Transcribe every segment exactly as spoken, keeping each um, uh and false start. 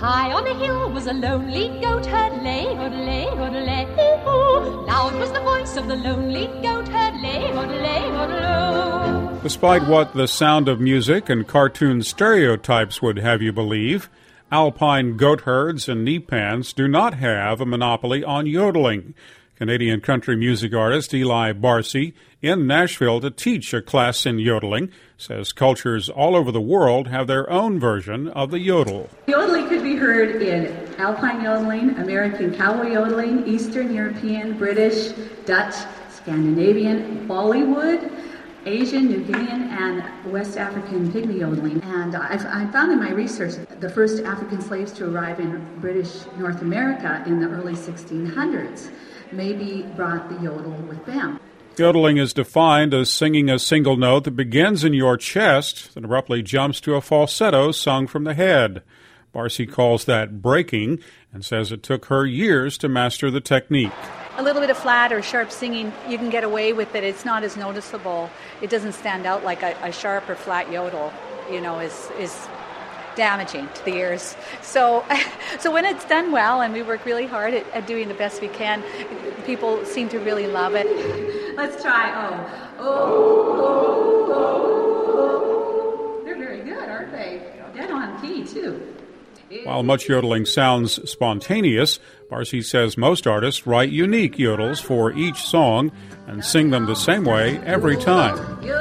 High on a hill was a lonely goat herd, lay, odelay, odelay, ooh. Loud was the voice of the lonely goat herd, lay, odelay, odelay. Despite what the sound of music and cartoon stereotypes would have you believe, alpine goat herds and knee pants do not have a monopoly on yodeling. Canadian country music artist Eli Barcy, in Nashville to teach a class in yodeling, says cultures all over the world have their own version of the yodel. Yodeling could be heard in alpine yodeling, American cowboy yodeling, Eastern European, British, Dutch, Scandinavian, Bollywood, Asian, New Guinean, and West African pygmy yodeling. And I, I found in my research the first African slaves to arrive in British North America in the early sixteen hundreds maybe brought the yodel with them. Yodeling is defined as singing a single note that begins in your chest and abruptly jumps to a falsetto sung from the head. Barcy calls that breaking and says it took her years to master the technique. A little bit of flat or sharp singing, you can get away with it. It's not as noticeable. It doesn't stand out like a, a sharp or flat yodel, you know, is is damaging to the ears. So so when it's done well and we work really hard at, at doing the best we can, people seem to really love it. Let's try oh. Oh, oh, oh, oh. They're very good, aren't they? Dead on key, too. While much yodeling sounds spontaneous, Barcy says most artists write unique yodels for each song and sing them the same way every time.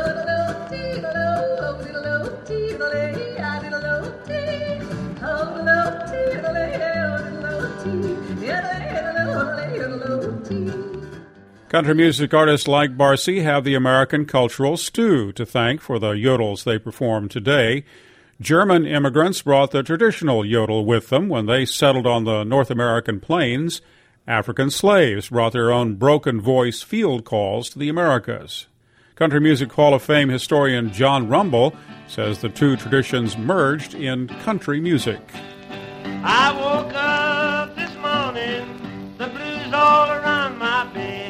Country music artists like Barcy have the American cultural stew to thank for the yodels they perform today. German immigrants brought the traditional yodel with them when they settled on the North American plains. African slaves brought their own broken voice field calls to the Americas. Country Music Hall of Fame historian John Rumble says the two traditions merged in country music. I woke up this morning, the blues all around my bed.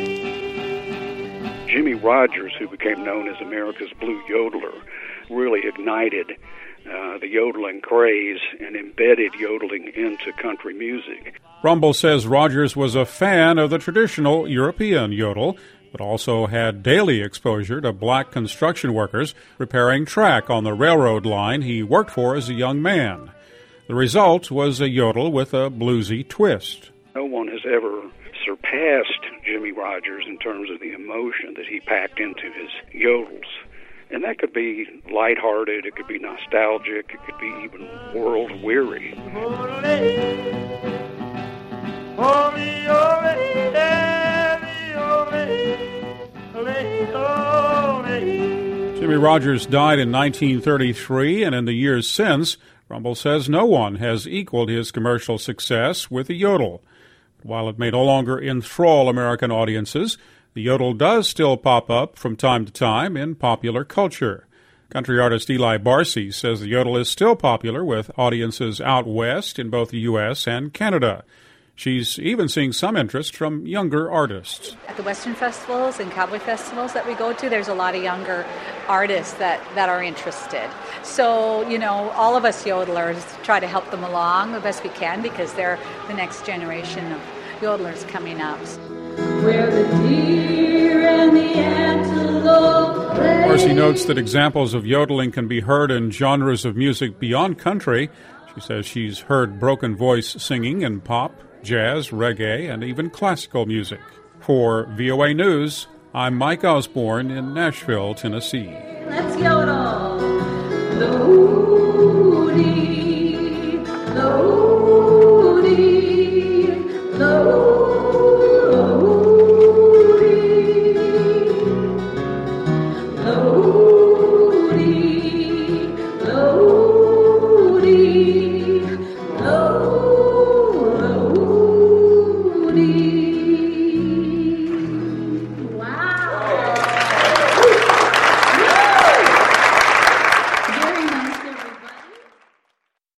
Jimmie Rodgers, who became known as America's Blue Yodeler, really ignited uh, the yodeling craze and embedded yodeling into country music. Rumble says Rodgers was a fan of the traditional European yodel, but also had daily exposure to black construction workers repairing track on the railroad line he worked for as a young man. The result was a yodel with a bluesy twist. No one has ever surpassed Jimmie Rodgers in terms of the emotion that he packed into his yodels. And that could be lighthearted, it could be nostalgic, it could be even world-weary. Jimmie Rodgers died in nineteen thirty-three, and in the years since, Rumble says no one has equaled his commercial success with the yodel. While it may no longer enthrall American audiences, the yodel does still pop up from time to time in popular culture. Country artist Eli Barcy says the yodel is still popular with audiences out west in both the U S and Canada. She's even seeing some interest from younger artists. At the Western festivals and cowboy festivals that we go to, there's a lot of younger artists that, that are interested. So, you know, all of us yodelers try to help them along the best we can because they're the next generation of yodelers coming up. Where the deer and the antelope play. Barcy notes that examples of yodeling can be heard in genres of music beyond country. She says she's heard broken voice singing in pop, jazz, reggae, and even classical music. For V O A News, I'm Mike Osborne in Nashville, Tennessee.